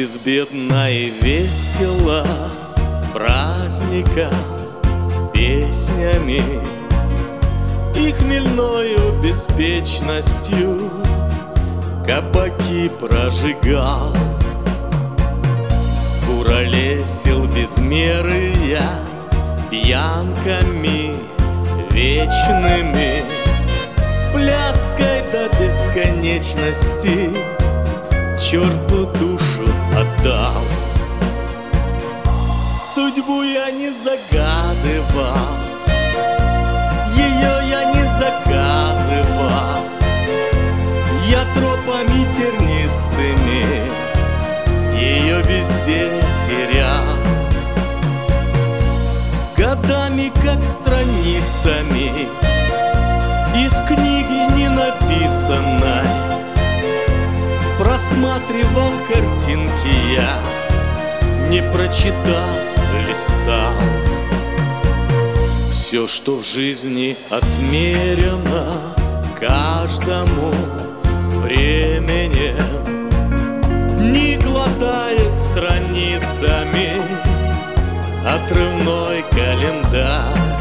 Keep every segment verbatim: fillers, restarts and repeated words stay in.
безбедно и весело праздника песнями и хмельною беспечностью кабаки прожигал. Куролесил без меры я пьянками вечными, пляской до бесконечности черту душу отдал. Судьбу я не загадывал, ее я не заказывал, я тропами тернистыми ее везде терял. Годами, как страницами из книги не написанной, просматривал картинки я, не прочитав, листал. Все, что в жизни отмерено каждому временем, не глотает страницами отрывной календарь.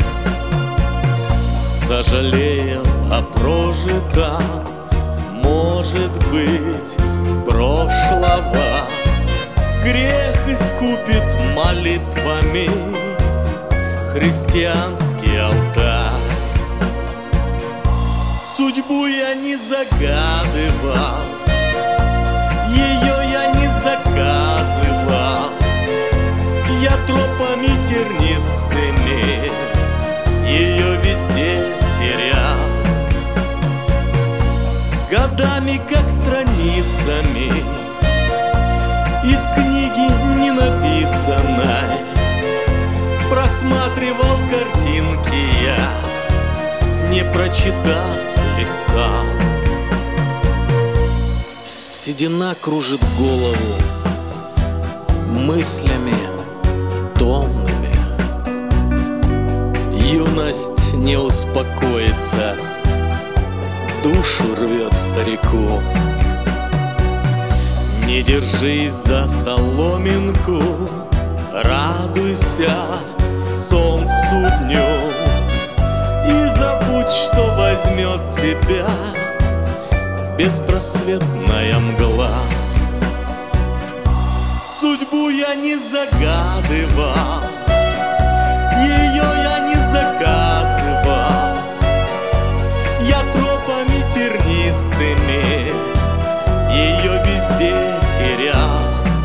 Сожалеем о прожитом, может быть, прошлого. Грех искупит молитвами христианский алтарь. Судьбу я не загадывал, ее я не заказывал, я тропами тернистыми ее везде терял. Годами, как страницами из книги не написанной, просматривал картинки я, не прочитав, листал. Седина кружит голову мыслями томными, юность не успокоится, душу рвет старику. Не держись за соломинку, радуйся солнцу днем и забудь, что возьмет тебя беспросветная мгла. Судьбу я не загадывал, ее я не заказывал, я тропами тернистыми ее везде терял.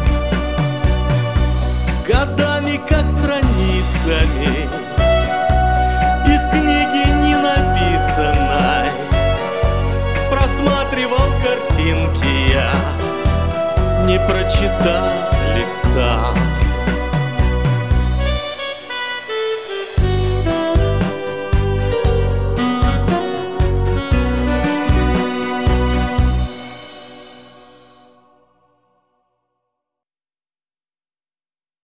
Годами, как страницами из книги не написанной, просматривал картинки я, не прочитав, листал.